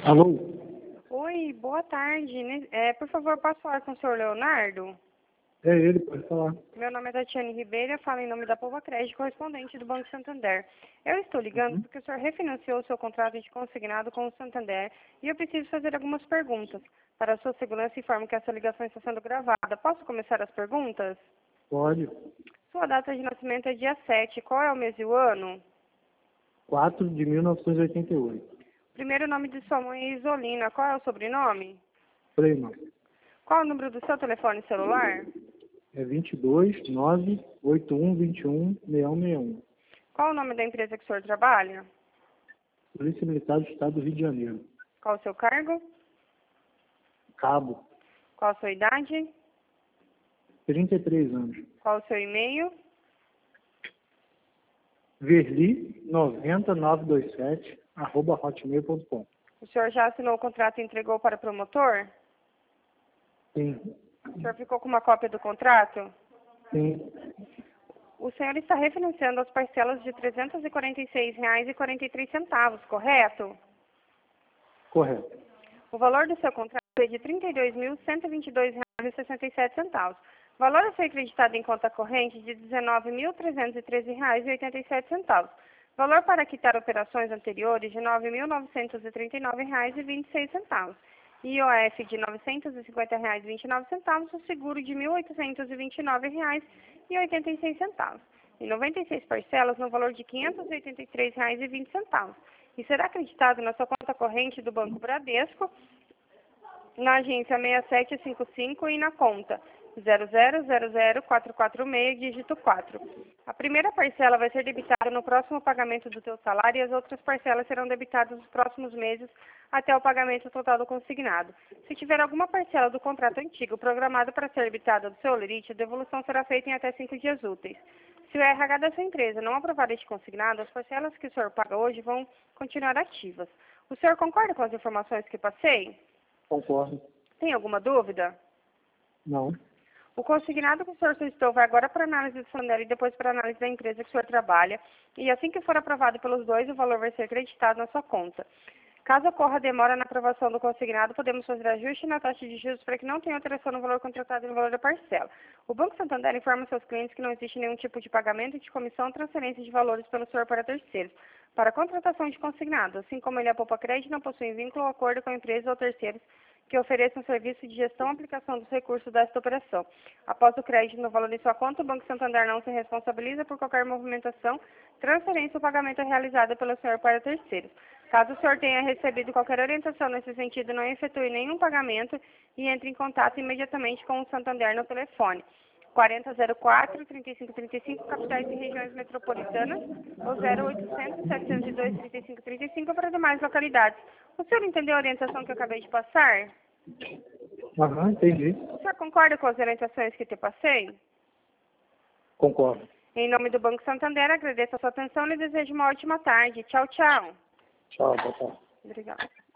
Alô? Oi, boa tarde. Por favor, posso falar com o senhor Leonardo? É ele, pode falar. Meu nome é Tatiane Ribeira, falo em nome da Pova Crédito, correspondente do Banco Santander. Eu estou ligando porque o senhor refinanciou o seu contrato de consignado com o Santander e eu preciso fazer algumas perguntas. Para a sua segurança, informo que essa ligação está sendo gravada. Posso começar as perguntas? Pode. Sua data de nascimento é dia 7. Qual é o mês e o ano? 4 de 1988. Primeiro nome de sua mãe é Isolina. Qual é o sobrenome? Freeman. Qual é o número do seu telefone celular? É 22 9 81 21 6161. Qual é o nome da empresa que o senhor trabalha? Polícia Militar do Estado do Rio de Janeiro. Qual o seu cargo? Cabo. Qual a sua idade? 33 anos. Qual o seu e-mail? verli90927 @hotmail.com. O senhor já assinou o contrato e entregou para o promotor? Sim. O senhor ficou com uma cópia do contrato? Sim. O senhor está refinanciando as parcelas de R$ 346,43, correto? Correto. O valor do seu contrato é de R$ 32.122,67. O valor a ser acreditado em conta corrente de R$ 19.313,87. Valor para quitar operações anteriores de R$ 9.939,26. IOF de R$ 950,29, o seguro de R$ 1.829,86. Em 96 parcelas no valor de R$ 583,20. E será acreditado na sua conta corrente do Banco Bradesco, na agência 6755 e na conta 0000446, dígito 4. A primeira parcela vai ser debitada no próximo pagamento do seu salário e as outras parcelas serão debitadas nos próximos meses até o pagamento total do consignado. Se tiver alguma parcela do contrato antigo programada para ser debitada do seu limite, a devolução será feita em até 5 dias úteis. Se o RH da sua empresa não aprovar este consignado, as parcelas que o senhor paga hoje vão continuar ativas. O senhor concorda com as informações que passei? Concordo. Tem alguma dúvida? Não. O consignado que o senhor solicitou vai agora para análise do Santander e depois para análise da empresa que o senhor trabalha. E assim que for aprovado pelos dois, o valor vai ser creditado na sua conta. Caso ocorra demora na aprovação do consignado, podemos fazer ajuste na taxa de juros para que não tenha alteração no valor contratado e no valor da parcela. O Banco Santander informa seus clientes que não existe nenhum tipo de pagamento de comissão ou transferência de valores pelo senhor para terceiros. Para a contratação de consignado, assim como ele Poupa Crédito, não possui vínculo ou acordo com empresas ou terceiros que ofereçam serviço de gestão e aplicação dos recursos desta operação. Após o crédito no valor de sua conta, o Banco Santander não se responsabiliza por qualquer movimentação, transferência ou pagamento realizada pelo senhor para terceiros. Caso o senhor tenha recebido qualquer orientação nesse sentido, não efetue nenhum pagamento e entre em contato imediatamente com o Santander no telefone 4004-3535, capitais e regiões metropolitanas, ou 0800-702-3535 para demais localidades. O senhor entendeu a orientação que eu acabei de passar? Aham, entendi. O senhor concorda com as orientações que te passei? Concordo. Em nome do Banco Santander, agradeço a sua atenção e lhe desejo uma ótima tarde. Tchau, tchau. Tchau, boa tarde. Obrigada.